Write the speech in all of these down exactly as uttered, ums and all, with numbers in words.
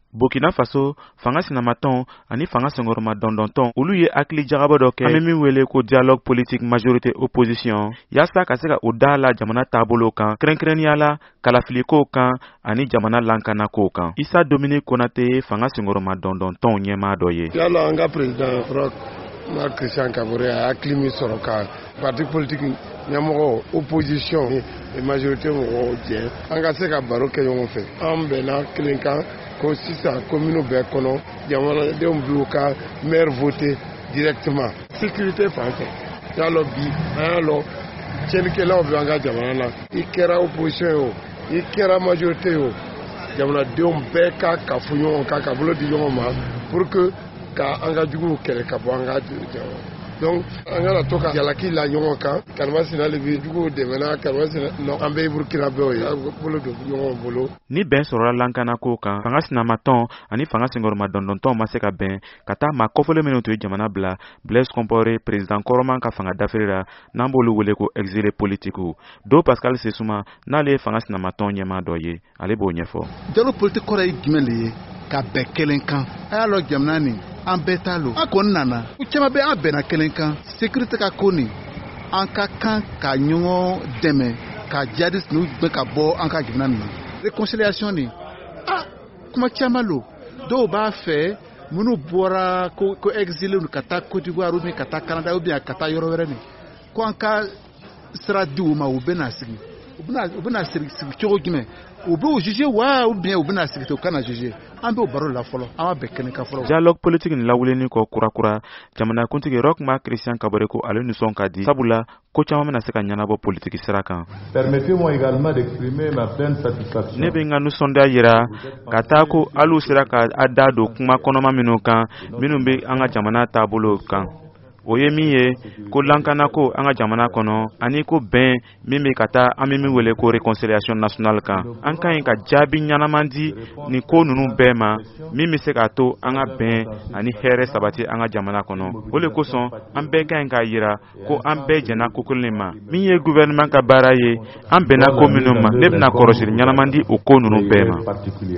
Burkina Faso, fanga sinamaton, ani fanga sengoroma dondonton, olu ye akili jagabɔ dɔ kɛ, an bɛ min wele ko dialogue politique majorité opposition, yasa ka se ka o da la jamana taabolo kan, kɛrɛnkɛrɛnnenya la kalafiliko kan ani jamana lankanako kan. Isa Dominique Konate fanga sengoroma dondonton ɲɛmaa dɔ ye. Yala an ka président Roch Marc Christian Kaboré a hakili min sɔrɔ ka parti politique ɲɛmɔgɔ opposition et majorité mɔgɔw jɛ an ka se ka baro kɛ ɲɔgɔn fɛ. An bɛnna kelen kan ko sisan commune bɛɛ kɔnɔ jamanadenw b'u ka maire voter directement. Sécurité fan fɛ yalɔ bi an y'a lɔ cɛnnikɛlaw bɛ an ka jamana na i kɛra opposition ye o i kɛra majorité ye o jamanadenw bɛɛ ka kafu ɲɔgɔn kan ka bolo di ɲɔgɔn ma pour que ka an ka juguw kɛlɛ ka bɔ an ka jamana. Donc an kana to ka jalaki la ɲɔgɔn kan karimasina le bi juguw dɛmɛna karimasina non an bɛ Burkina bɛɛ ye bolo don ɲɔgɔn bolo. Ni bɛn sɔrɔla lankanako kan fanga sinamatɔn ani fanga sengoroma dɔndɔntɔn ma se ka bɛn ka taa maa kɔfɛlen minnu tun ye jamana bila Blaise Compaoré président kɔrɔman ka fanga dafere la n'an b'olu wele ko exilé politique do Pascal Sesuma n'ale ye fanga sinamatɔn ɲɛmaa dɔ ye ale b'o ɲɛfɔ. Dialogue politique kɔrɔ ye jumɛn de ye ka bɛn kelen kan a y'a lɔ jamana nin an bɛɛ t'a lo an kɔni nana u caman bɛ an bɛnna kelen kan sécurité ka ko nin an ka kan ka ɲɔgɔn dɛmɛ ka jihadiste ninnu gbɛn ka bɔ an ka jamana nin na réconciliation nin ah kuma caman lo dɔw b'a fɛ minnu bɔra ko ko exilé ka taa Côte d'Ivoire ou bien ka taa Canada ou bien ka taa yɔrɔ wɛrɛ nin ko an ka sira di u ma u bɛna sigi u bɛna u bɛna sigi sigi cogo jumɛn u b'u juger wa ou bien u bɛna sigi ten u kana juger an b'o baro la fɔlɔ an b'a bɛɛ kɛnɛ kan fɔlɔ. Dialogue politique nin lawuleni kɔ kurakura jamanakuntigi Roch Marc Christian Kaboré ko ale nisɔn ka di sabula ko caman bɛna se ka ɲɛnabɔ politique sira kan. Permettez-moi également d'exprimer ma pleine satisfaction. Ne bɛ n ka nisɔndiya yira ka taa ko hali sera ka a da don kuma kɔnɔma minnu kan minnu bɛ an ka jamana taabolo kan. O ye min ye ko lankanako an ka jamana kɔnɔ ani ko bɛn min bɛ ka taa an bɛ min wele ko réconciliation nationale kan. An ka ɲi ka jaabi ɲɛnaman di nin ko ninnu bɛɛ ma min bɛ se k'a to an ka bɛn ani hɛrɛ sabati an ka jamana kɔnɔ. O de kosɔn an bɛɛ ka ɲi k'a yira ko an bɛɛ jɛnna ko kelen ma. Min ye gouvernement ka baara ye an bɛnna ko minnu ma ne bɛna kɔrɔsiri ɲɛnaman di o ko ninnu bɛɛ ma.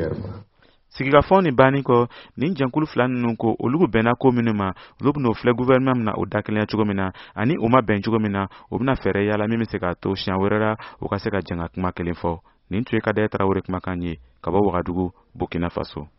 Sigikafɔ ni banni kɔ nin jɛnkulu fila ninnu ko olu bɛnna ko minnu ma olu bɛn'o filɛ gouvernement min na o da kelenya cogo min na ani o ma bɛn cogo min na o bɛna fɛɛrɛ yala min bɛ se k'a to siɲɛ wɛrɛ la o ka se ka jɛn ka kuma kelen fɔ. Nin tun ye Kadaye Tarawele kumakan ye ka bɔ Wagadugu Burkina Faso.